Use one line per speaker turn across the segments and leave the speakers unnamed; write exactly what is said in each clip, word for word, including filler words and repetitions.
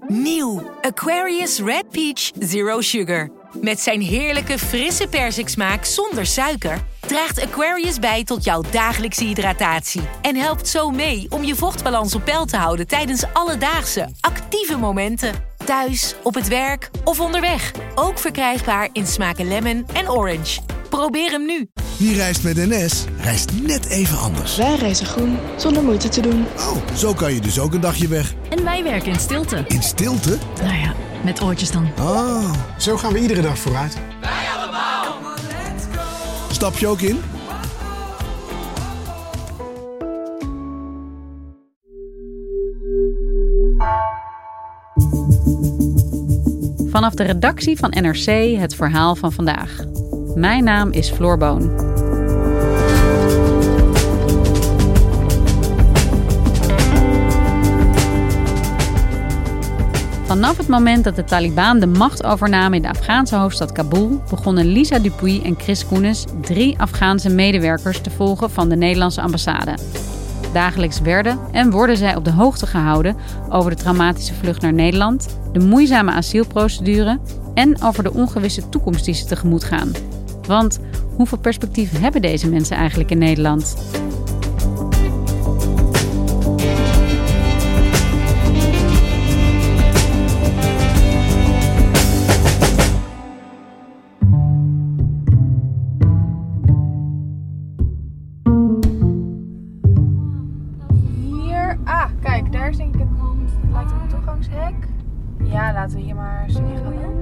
Nieuw Aquarius Red Peach Zero Sugar. Met zijn heerlijke frisse persiksmaak zonder suiker draagt Aquarius bij tot jouw dagelijkse hydratatie. En helpt zo mee om je vochtbalans op peil te houden tijdens alledaagse, actieve momenten. Thuis, op het werk of onderweg. Ook verkrijgbaar in smaken lemon en orange. Probeer hem nu.
Wie reist met N S, reist net even anders.
Wij reizen groen, zonder moeite te doen.
Oh, zo kan je dus ook een dagje weg.
En wij werken in stilte.
In stilte?
Nou ja, met oortjes dan.
Oh.
Zo gaan we iedere dag vooruit.
Wij allemaal.
Stap je ook in?
Vanaf de redactie van N R C het verhaal van vandaag. Mijn naam is Floor Boon. Vanaf het moment dat de Taliban de macht overnamen in de Afghaanse hoofdstad Kabul, begonnen Lisa Dupuy en Chris Koenis drie Afghaanse medewerkers te volgen van de Nederlandse ambassade. Dagelijks werden en worden zij op de hoogte gehouden over de traumatische vlucht naar Nederland, de moeizame asielprocedure en over de ongewisse toekomst die ze tegemoet gaan. Want hoeveel perspectief hebben deze mensen eigenlijk in Nederland?
Ja, laten we hier maar eens in gaan doen.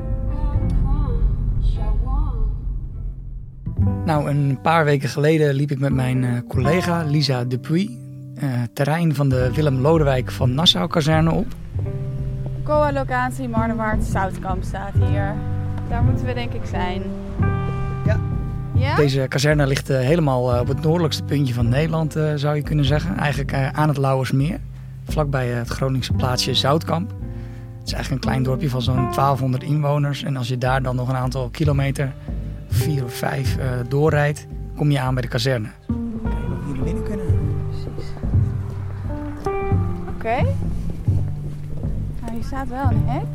Nou, een paar weken geleden liep ik met mijn uh, collega Lisa Dupuy uh, terrein van de Willem Lodewijk van Nassau-kazerne op.
C O A-locatie Marnewaard Zoutkamp staat hier. Daar moeten we denk ik zijn.
Ja.
Ja?
Deze kazerne ligt uh, helemaal uh, op het noordelijkste puntje van Nederland, uh, zou je kunnen zeggen. Eigenlijk uh, aan het Lauwersmeer, vlakbij uh, het Groningse plaatsje Zoutkamp. Het is eigenlijk een klein dorpje van zo'n twaalfhonderd inwoners. En als je daar dan nog een aantal kilometer, vier of vijf, uh, doorrijdt, kom je aan bij de kazerne. Kijken of we hier binnen kunnen.
Precies. Oké. Okay. Nou, hier staat wel een hek.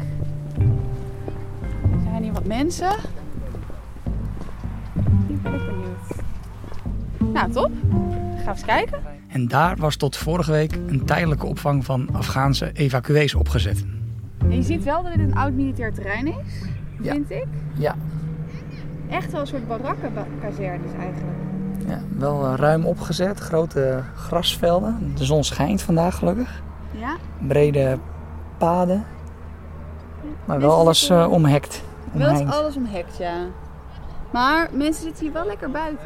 Er zijn hier wat mensen. Ik ben ik benieuwd. Nou, top. Gaan we eens kijken.
En daar was tot vorige week een tijdelijke opvang van Afghaanse evacuees opgezet.
En je ziet wel dat dit een oud militair terrein is,
ja.
vind ik.
Ja.
Echt wel een soort barakkenkazernes eigenlijk.
Ja, wel uh, ruim opgezet, grote grasvelden. De zon schijnt vandaag gelukkig.
Ja.
Brede paden. Maar
mensen
wel alles
zitten...
uh, omhekt.
Wel is alles omhekt, ja. Maar mensen zitten hier wel lekker buiten.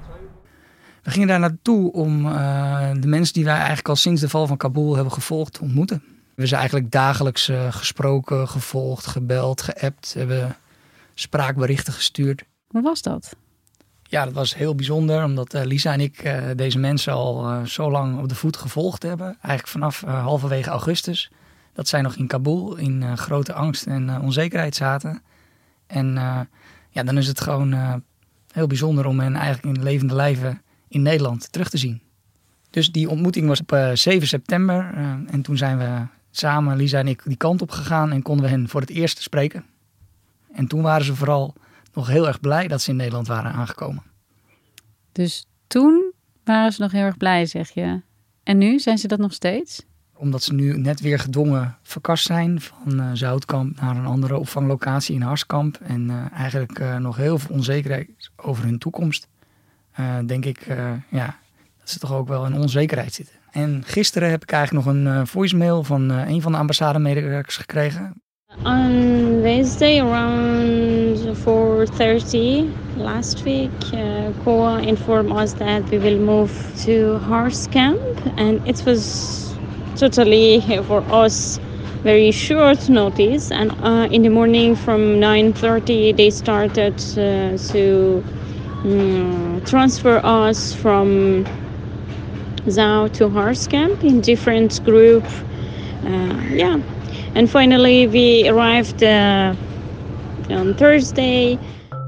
We gingen daar naartoe om uh, de mensen die wij eigenlijk al sinds de val van Kabul hebben gevolgd te ontmoeten. We zijn eigenlijk dagelijks uh, gesproken, gevolgd, gebeld, geappt, hebben spraakberichten gestuurd.
Hoe was dat?
Ja, dat was heel bijzonder, omdat uh, Lisa en ik uh, deze mensen al uh, zo lang op de voet gevolgd hebben. Eigenlijk vanaf uh, halverwege augustus. Dat zij nog in Kabul in uh, grote angst en uh, onzekerheid zaten. En uh, ja, dan is het gewoon uh, heel bijzonder om hen eigenlijk in levende lijven in Nederland terug te zien. Dus die ontmoeting was op uh, zeven september uh, en toen zijn we samen, Lisa en ik, die kant op gegaan en konden we hen voor het eerst spreken. En toen waren ze vooral nog heel erg blij dat ze in Nederland waren aangekomen.
Dus toen waren ze nog heel erg blij, zeg je. En nu zijn ze dat nog steeds?
Omdat ze nu net weer gedwongen verkast zijn van uh, Zoutkamp naar een andere opvanglocatie in Harskamp. En uh, eigenlijk uh, nog heel veel onzekerheid over hun toekomst. Uh, denk ik uh, ja, dat ze toch ook wel in onzekerheid zitten. En gisteren heb ik eigenlijk nog een uh, voicemail van uh, een van de ambassademedewerkers gekregen.
On Wednesday around four thirty last week, uh, C O A informed us that we will move to Harskamp, and it was totally for us very short notice. And uh, in the morning from nine thirty they started uh, to um, transfer us from Zout to Harskamp in different group. Uh, yeah. And finally we arrived uh, on Thursday.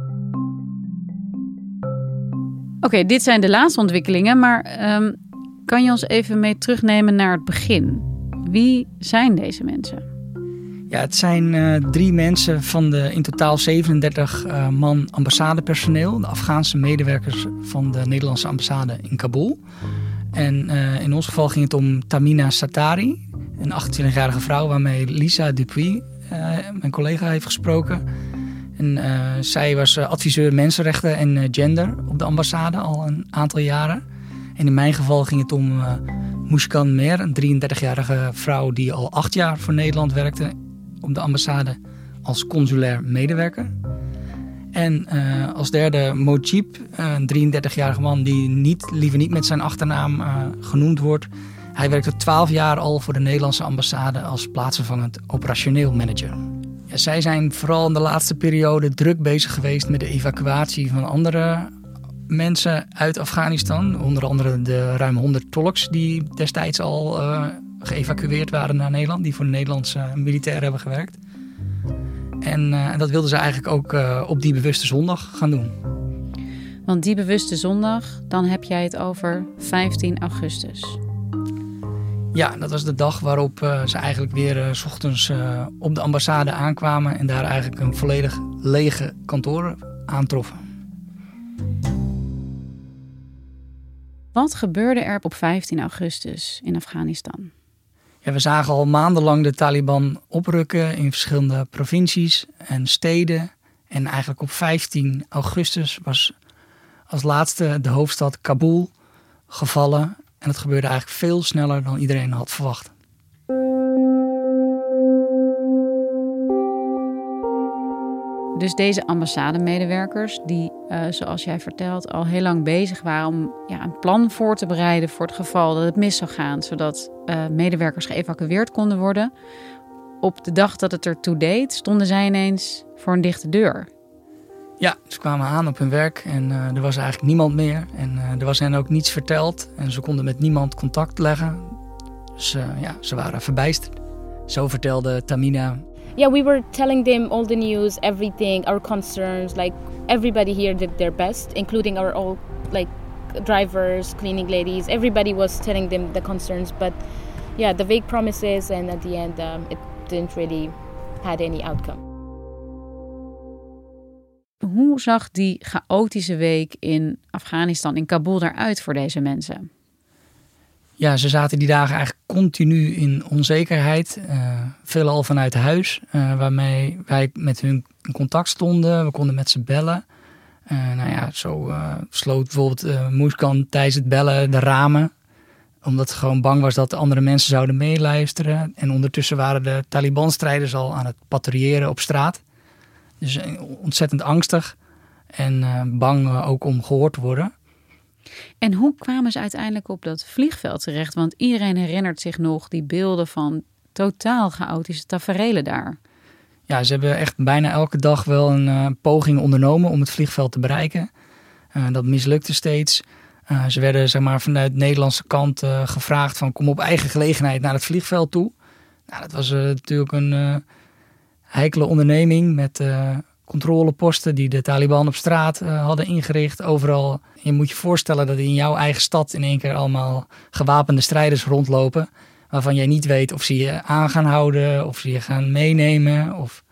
Oké, okay, dit zijn de laatste ontwikkelingen, maar um, kan je ons even mee terugnemen naar het begin? Wie zijn deze mensen?
Ja, het zijn uh, drie mensen van de in totaal zevenendertig uh, man ambassadepersoneel. De Afghaanse medewerkers van de Nederlandse ambassade in Kabul. En uh, in ons geval ging het om Tamina Satari, een achtentwintigjarige vrouw waarmee Lisa Dupuy, uh, mijn collega, heeft gesproken. En, uh, zij was uh, adviseur mensenrechten en uh, gender op de ambassade al een aantal jaren. En in mijn geval ging het om uh, Mushkan Mer, een drieëndertigjarige vrouw die al acht jaar voor Nederland werkte op de ambassade als consulair medewerker. En uh, als derde Mojib, een drieëndertigjarige man die niet, liever niet met zijn achternaam uh, genoemd wordt. Hij werkte twaalf jaar al voor de Nederlandse ambassade als plaatsvervangend operationeel manager. Ja, zij zijn vooral in de laatste periode druk bezig geweest met de evacuatie van andere mensen uit Afghanistan. Onder andere de ruim honderd tolks die destijds al uh, geëvacueerd waren naar Nederland. Die voor de Nederlandse militairen hebben gewerkt. En, uh, en dat wilden ze eigenlijk ook uh, op die bewuste zondag gaan doen.
Want die bewuste zondag, dan heb jij het over vijftien augustus.
Ja, dat was de dag waarop uh, ze eigenlijk weer uh, 's ochtends uh, op de ambassade aankwamen en daar eigenlijk een volledig lege kantoor aantroffen.
Wat gebeurde er op vijftien augustus in Afghanistan?
Ja, we zagen al maandenlang de Taliban oprukken in verschillende provincies en steden. En eigenlijk op vijftien augustus was als laatste de hoofdstad Kabul gevallen. En dat gebeurde eigenlijk veel sneller dan iedereen had verwacht.
Dus deze ambassademedewerkers die, uh, zoals jij vertelt, al heel lang bezig waren om ja, een plan voor te bereiden voor het geval dat het mis zou gaan. Zodat uh, medewerkers geëvacueerd konden worden. Op de dag dat het ertoe deed, stonden zij ineens voor een dichte deur.
Ja, ze kwamen aan op hun werk en uh, er was eigenlijk niemand meer. En uh, er was hen ook niets verteld en ze konden met niemand contact leggen. Dus uh, ja, ze waren verbijsterd. Zo vertelde Tamina.
Yeah, we were telling them all the news, everything, our concerns. Like everybody here did their best, including our all like drivers, cleaning ladies. Everybody was telling them the concerns, but yeah, the vague promises, and at the end, um, it didn't really had any outcome.
Hoe zag die chaotische week in Afghanistan, in Kabul, eruit voor deze mensen?
Ja, ze zaten die dagen eigenlijk continu in onzekerheid. Uh, veelal vanuit huis, uh, waarmee wij met hun in contact stonden. We konden met ze bellen. Uh, nou ja, zo uh, sloot bijvoorbeeld uh, Mushkan tijdens het bellen de ramen. Omdat ze gewoon bang was dat de andere mensen zouden meeluisteren. En ondertussen waren de Taliban-strijders al aan het patrouilleren op straat. Dus ontzettend angstig en uh, bang uh, ook om gehoord te worden.
En hoe kwamen ze uiteindelijk op dat vliegveld terecht? Want iedereen herinnert zich nog die beelden van totaal chaotische taferelen daar.
Ja, ze hebben echt bijna elke dag wel een uh, poging ondernomen om het vliegveld te bereiken. Uh, dat mislukte steeds. Uh, ze werden zeg maar, vanuit de Nederlandse kant uh, gevraagd van kom op eigen gelegenheid naar het vliegveld toe. Nou, dat was uh, natuurlijk een uh, heikele onderneming met uh, controleposten die de Taliban op straat uh, hadden ingericht. Overal. Je moet je voorstellen dat in jouw eigen stad in één keer allemaal gewapende strijders rondlopen. Waarvan jij niet weet of ze je aan gaan houden, of ze je gaan meenemen. Of...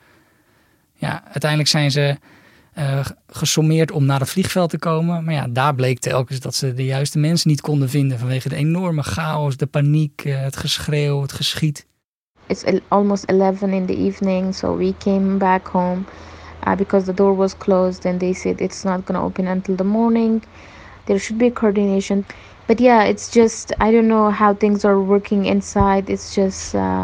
Ja, uiteindelijk zijn ze uh, gesommeerd om naar het vliegveld te komen. Maar ja, daar bleek telkens dat ze de juiste mensen niet konden vinden. Vanwege de enorme chaos, de paniek, uh, het geschreeuw, het geschiet.
It's almost eleven in the evening, so we came back home. Uh, because the door was closed and they said it's not going to open until the morning. There should be coordination. But yeah, it's just, I don't know how things are working inside. It's just, uh,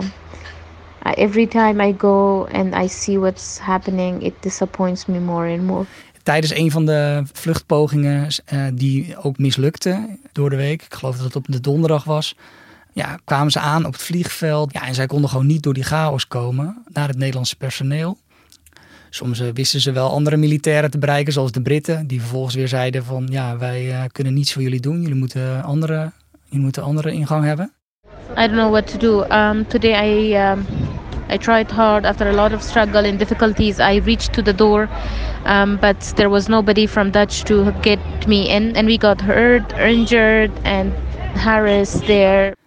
every time I go and I see what's happening, it disappoints me more and more.
Tijdens een van de vluchtpogingen uh, die ook mislukte door de week, ik geloof dat het op de donderdag was, ja, kwamen ze aan op het vliegveld. Ja, en zij konden gewoon niet door die chaos komen naar het Nederlandse personeel. Soms wisten ze wel andere militairen te bereiken, zoals de Britten, die vervolgens weer zeiden van ja, wij uh, kunnen niets voor jullie doen. Jullie moeten andere, jullie moeten andere ingang hebben.
I don't know what to do. Um, today I um, I tried hard after a lot of struggle and difficulties. I reached to the door, um, but there was nobody from Dutch to get me in, and we got hurt, injured, and harassed there.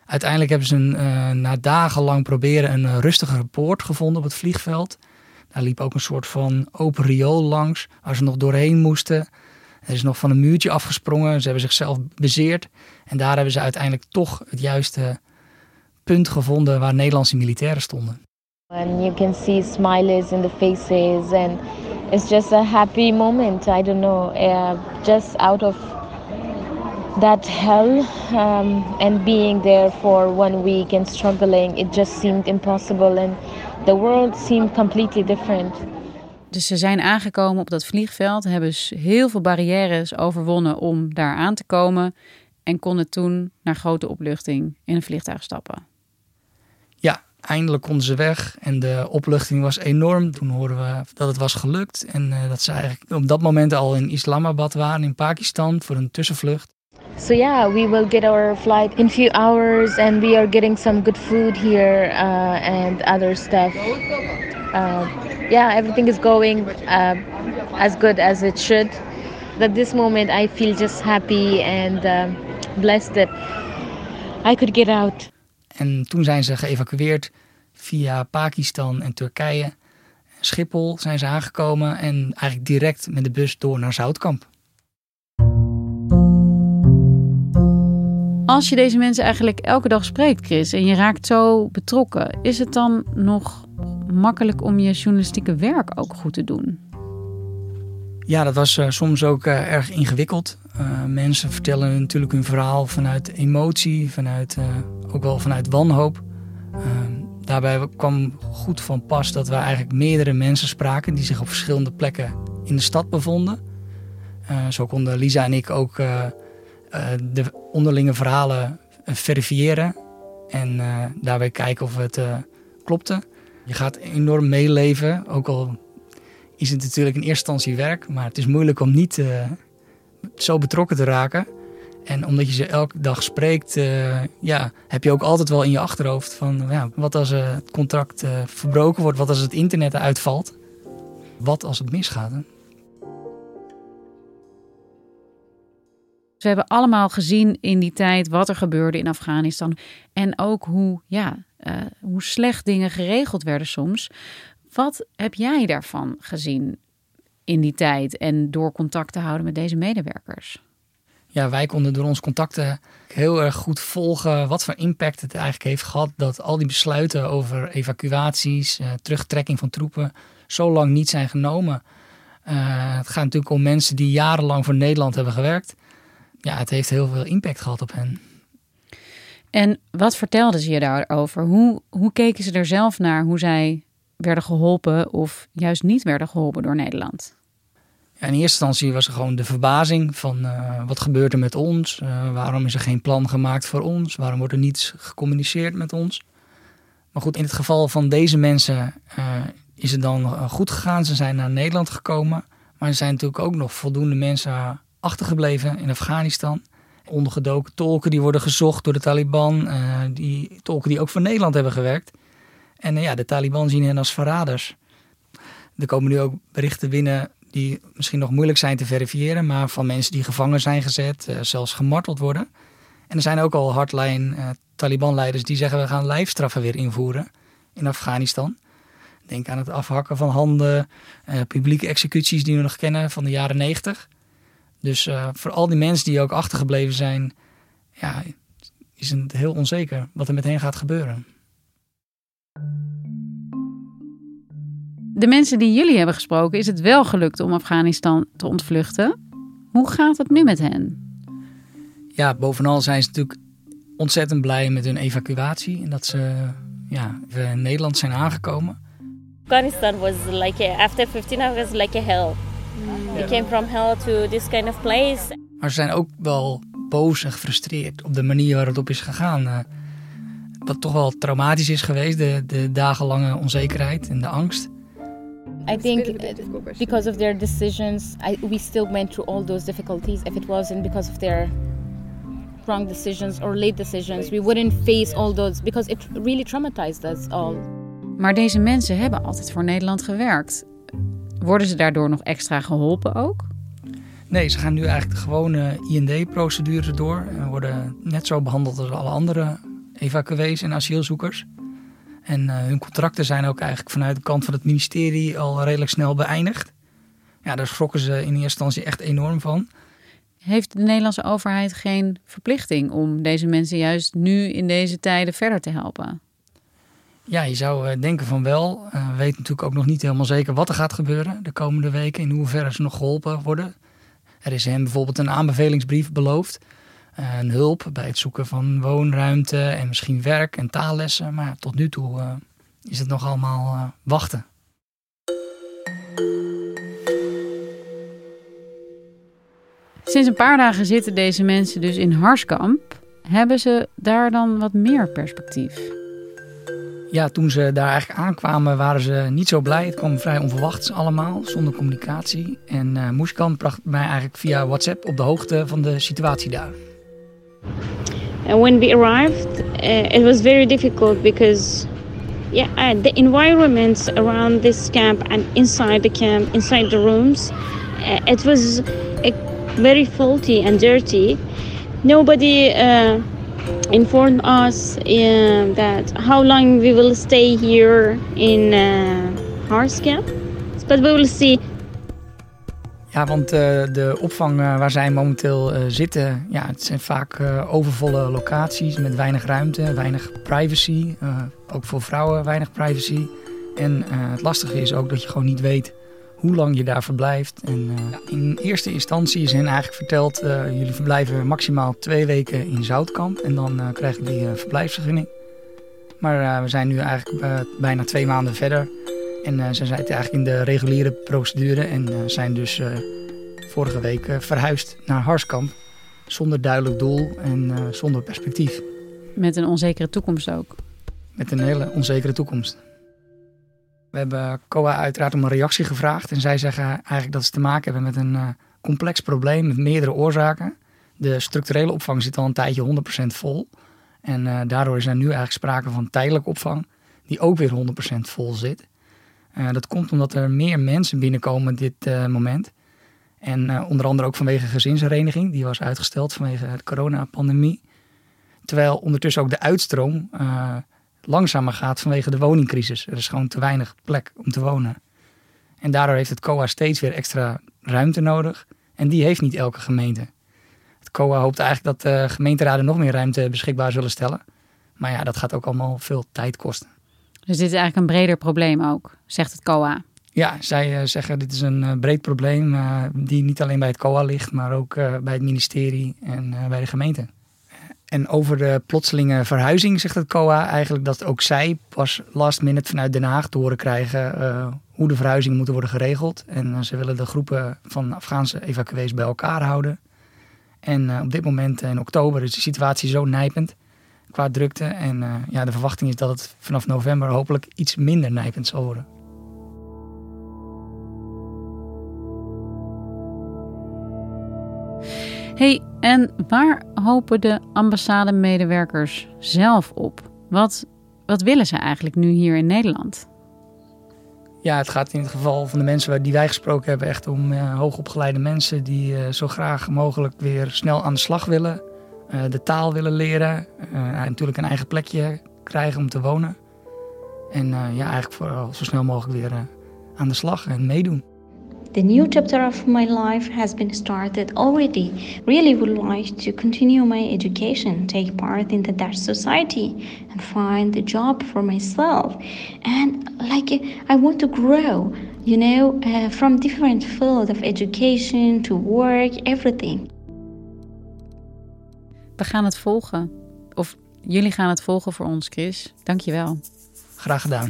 Uiteindelijk hebben ze een, uh, na dagenlang proberen een rustige poort gevonden op het vliegveld. Daar liep ook een soort van open riool langs waar ze nog doorheen moesten. Er is nog van een muurtje afgesprongen. Ze hebben zichzelf bezeerd. En daar hebben ze uiteindelijk toch het juiste punt gevonden waar Nederlandse militairen stonden.
And you can see smiles in the faces and it's just a happy moment. I don't know, uh, just out of that hell um, and being there for one week and struggling, it just seemed impossible and the world seemed completely different.
Dus ze zijn aangekomen op dat vliegveld, hebben heel veel barrières overwonnen om daar aan te komen en konden toen naar grote opluchting in een vliegtuig stappen.
Ja, eindelijk konden ze weg en de opluchting was enorm. Toen hoorden we dat het was gelukt en uh, dat ze eigenlijk op dat moment al in Islamabad waren in Pakistan voor een tussenvlucht.
So yeah, we will get our flight in a few hours and we are getting some good food here uh, and other stuff. Uh, yeah, everything is going uh, as good as it should. At this moment I feel just happy and uh, blessed that I could get out.
En toen zijn ze geëvacueerd via Pakistan en Turkije. Schiphol zijn ze aangekomen en eigenlijk direct met de bus door naar Zoutkamp.
Als je deze mensen eigenlijk elke dag spreekt, Chris, en je raakt zo betrokken, is het dan nog makkelijk om je journalistieke werk ook goed te doen?
Ja, dat was uh, soms ook uh, erg ingewikkeld. Uh, mensen vertellen natuurlijk hun verhaal vanuit emotie, vanuit, uh, ook wel vanuit wanhoop. Uh, daarbij kwam goed van pas dat we eigenlijk meerdere mensen spraken die zich op verschillende plekken in de stad bevonden. Uh, zo konden Lisa en ik ook uh, uh, de onderlinge verhalen uh, verifiëren en uh, daarbij kijken of het uh, klopte. Je gaat enorm meeleven, ook al is het natuurlijk in eerste instantie werk, maar het is moeilijk om niet uh, zo betrokken te raken. En omdat je ze elke dag spreekt, uh, ja, heb je ook altijd wel in je achterhoofd van ja, wat als uh, het contract uh, verbroken wordt, wat als het internet uitvalt, wat als het misgaat. Hè?
We hebben allemaal gezien in die tijd wat er gebeurde in Afghanistan en ook hoe, ja, uh, hoe slecht dingen geregeld werden soms. Wat heb jij daarvan gezien in die tijd en door contact te houden met deze medewerkers?
Ja, wij konden door onze contacten heel erg goed volgen wat voor impact het eigenlijk heeft gehad dat al die besluiten over evacuaties, uh, terugtrekking van troepen zo lang niet zijn genomen. Uh, het gaat natuurlijk om mensen die jarenlang voor Nederland hebben gewerkt. Ja, het heeft heel veel impact gehad op hen.
En wat vertelden ze je daarover? Hoe, hoe keken ze er zelf naar hoe zij werden geholpen of juist niet werden geholpen door Nederland?
Ja, in eerste instantie was er gewoon de verbazing van uh, wat gebeurt er met ons? Uh, waarom is er geen plan gemaakt voor ons? Waarom wordt er niets gecommuniceerd met ons? Maar goed, in het geval van deze mensen uh, is het dan uh, goed gegaan. Ze zijn naar Nederland gekomen. Maar er zijn natuurlijk ook nog voldoende mensen achtergebleven in Afghanistan. Ondergedoken tolken die worden gezocht door de Taliban. Uh, die tolken die ook voor Nederland hebben gewerkt. En uh, ja, de Taliban zien hen als verraders. Er komen nu ook berichten binnen die misschien nog moeilijk zijn te verifiëren, maar van mensen die gevangen zijn gezet, uh, zelfs gemarteld worden. En er zijn ook al hardline uh, Taliban-leiders die zeggen we gaan lijfstraffen weer invoeren in Afghanistan. Denk aan het afhakken van handen, uh, publieke executies die we nog kennen van de jaren negentig. Dus uh, voor al die mensen die ook achtergebleven zijn, ja, is het heel onzeker wat er met hen gaat gebeuren.
De mensen die jullie hebben gesproken, is het wel gelukt om Afghanistan te ontvluchten. Hoe gaat het nu met hen?
Ja, bovenal zijn ze natuurlijk ontzettend blij met hun evacuatie. En dat ze ja, in Nederland zijn aangekomen.
Afghanistan was like, a, after fifteen hours, like a hell. We came from hell to this kind of place.
Maar ze zijn ook wel boos en gefrustreerd op de manier waarop het op is gegaan. Uh, wat toch wel traumatisch is geweest, de, de dagenlange onzekerheid en de angst.
I think because of their decisions, I, we still went through all those difficulties. If it wasn't because of their wrong decisions or late decisions, we wouldn't face all those because it really traumatized us all.
Maar deze mensen hebben altijd voor Nederland gewerkt. Worden ze daardoor nog extra geholpen ook?
Nee, ze gaan nu eigenlijk de gewone I N D-procedure door en worden net zo behandeld als alle andere evacuees en asielzoekers. En uh, hun contracten zijn ook eigenlijk vanuit de kant van het ministerie al redelijk snel beëindigd. Ja, daar schrokken ze in eerste instantie echt enorm van.
Heeft de Nederlandse overheid geen verplichting om deze mensen juist nu in deze tijden verder te helpen?
Ja, je zou denken van wel. Uh, we weten natuurlijk ook nog niet helemaal zeker wat er gaat gebeuren de komende weken. In hoeverre ze nog geholpen worden. Er is hen bijvoorbeeld een aanbevelingsbrief beloofd. Uh, een hulp bij het zoeken van woonruimte en misschien werk en taallessen. Maar tot nu toe uh, is het nog allemaal uh, wachten.
Sinds een paar dagen zitten deze mensen dus in Harskamp. Hebben ze daar dan wat meer perspectief?
Ja, toen ze daar eigenlijk aankwamen waren ze niet zo blij. Het kwam vrij onverwachts allemaal, zonder communicatie. En uh, Mushkan bracht mij eigenlijk via WhatsApp op de hoogte van de situatie daar.
And when we arrived, uh, it was very difficult because yeah, uh, the environment around this camp and inside the camp, inside the rooms, uh, it was uh, very faulty and dirty. Nobody uh, informed us uh, that how long we will stay here in uh, Harskamp, but we will see.
Ja, want uh, de opvang uh, waar zij momenteel uh, zitten, ja, het zijn vaak uh, overvolle locaties met weinig ruimte, weinig privacy. Uh, ook voor vrouwen weinig privacy. En uh, het lastige is ook dat je gewoon niet weet hoe lang je daar verblijft. En uh, in eerste instantie is hen eigenlijk verteld, uh, jullie verblijven maximaal twee weken in Zoutkamp en dan uh, krijgen jullie een verblijfsvergunning. Maar uh, we zijn nu eigenlijk uh, bijna twee maanden verder. En uh, ze zijn eigenlijk in de reguliere procedure en uh, zijn dus uh, vorige week uh, verhuisd naar Harskamp. Zonder duidelijk doel en uh, zonder perspectief.
Met een onzekere toekomst ook.
Met een hele onzekere toekomst. We hebben C O A uiteraard om een reactie gevraagd. En zij zeggen eigenlijk dat ze te maken hebben met een uh, complex probleem met meerdere oorzaken. De structurele opvang zit al een tijdje honderd procent vol. En uh, daardoor is er nu eigenlijk sprake van tijdelijke opvang die ook weer honderd procent vol zit. Uh, dat komt omdat er meer mensen binnenkomen op dit uh, moment. En uh, onder andere ook vanwege gezinshereniging. Die was uitgesteld vanwege de coronapandemie. Terwijl ondertussen ook de uitstroom uh, langzamer gaat vanwege de woningcrisis. Er is gewoon te weinig plek om te wonen. En daardoor heeft het C O A steeds weer extra ruimte nodig. En die heeft niet elke gemeente. Het C O A hoopt eigenlijk dat uh, gemeenteraden nog meer ruimte beschikbaar zullen stellen. Maar ja, dat gaat ook allemaal veel tijd kosten.
Dus dit is eigenlijk een breder probleem ook, zegt het C O A.
Ja, zij uh, zeggen dit is een uh, breed probleem uh, die niet alleen bij het C O A ligt, maar ook uh, bij het ministerie en uh, bij de gemeente. En over de plotselinge verhuizing zegt het C O A eigenlijk dat ook zij pas last minute vanuit Den Haag te horen krijgen uh, hoe de verhuizingen moeten worden geregeld. En uh, ze willen de groepen van Afghaanse evacuees bij elkaar houden. En uh, op dit moment in oktober is de situatie zo nijpend qua drukte. En uh, ja, de verwachting is dat het vanaf november hopelijk iets minder nijpend zal worden.
Hey, en waar hopen de ambassademedewerkers zelf op? Wat, wat willen ze eigenlijk nu hier in Nederland?
Ja, het gaat in het geval van de mensen die wij gesproken hebben echt om uh, hoogopgeleide mensen die uh, zo graag mogelijk weer snel aan de slag willen. Uh, de taal willen leren. Uh, natuurlijk een eigen plekje krijgen om te wonen. En uh, ja, eigenlijk vooral zo snel mogelijk weer uh, aan de slag en meedoen.
The new chapter of my life has been started already. Really would like to continue my education, take part in the Dutch society and find a job for myself. And like I want to grow, you know, uh, from different fields of education to work, everything.
We gaan het volgen. Of jullie gaan het volgen voor ons, Chris. Dank je wel.
Graag gedaan.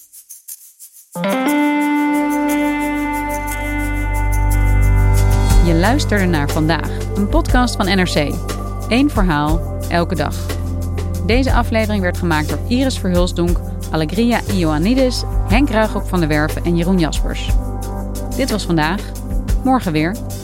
Je luisterde naar Vandaag, een podcast van N R C. Eén verhaal, elke dag. Deze aflevering werd gemaakt door Iris Verhulsdonk, Allegria Ioannidis, Henk Ruigrok van der Werven en Jeroen Jaspers. Dit was Vandaag. Morgen weer.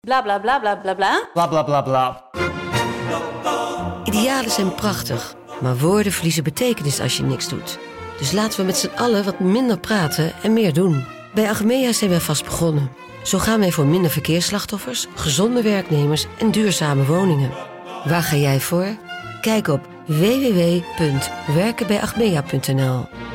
Bla bla bla bla bla bla.
Bla bla bla bla.
Idealen zijn prachtig, maar woorden verliezen betekenis als je niks doet. Dus laten we met z'n allen wat minder praten en meer doen. Bij Achmea zijn wij vast begonnen. Zo gaan wij voor minder verkeersslachtoffers, gezonde werknemers en duurzame woningen. Waar ga jij voor? Kijk op w w w punt werken bij achmea punt n l.